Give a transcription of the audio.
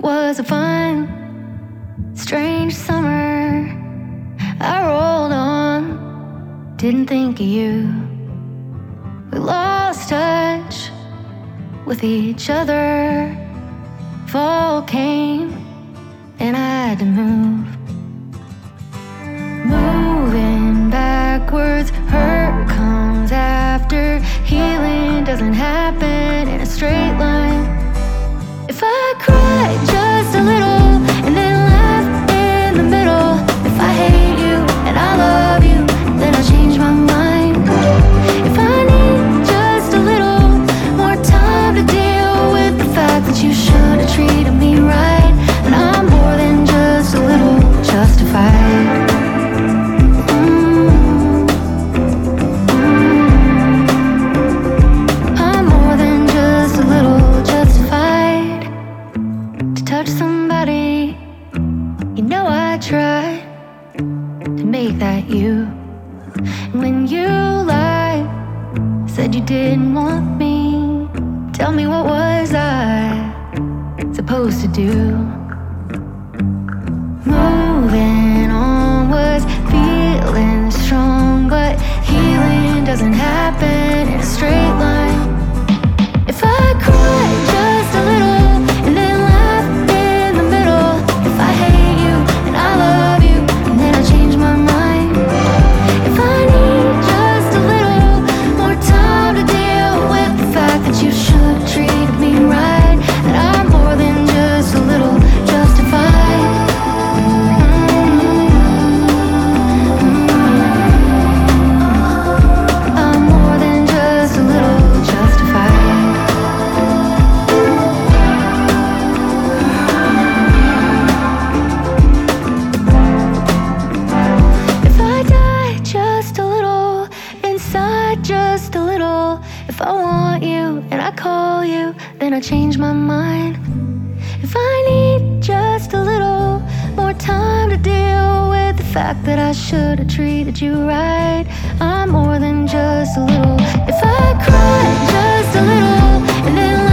was a fun, strange summer. I rolled on, didn't think of you. We lost touch with each other. Fall came and I had to move. Moving backwards, hurt comes after. Healing doesn't happen in a straight line. If I cry just a little and then laugh in the middle, if I hate you and I love you, then I'll change my mind. If I need just a little more time to deal with the fact that you should have treated me right, then I'm more than just a little justified. I'm more than just a little justified to touch somebody. You know I tried to make that you. And when you lied, said you didn't want me, tell me, what was I supposed to do? Moving on was feeling strong, but healing doesn't happen in a straight line. If I cry just a little and then laugh in the middle, if I hate you and I love you, and then I change my mind. If I need just a little more time to deal with the fact that you should have treated me right, then I'm more than just a little justified. I'm more than just a little justified. If I die just a little, inside just a little, if I want you and I call you, then I change my mind. If I need just a little more time to deal with the fact that I should have treated you right, I'm more than just a little. If I cry just a little and then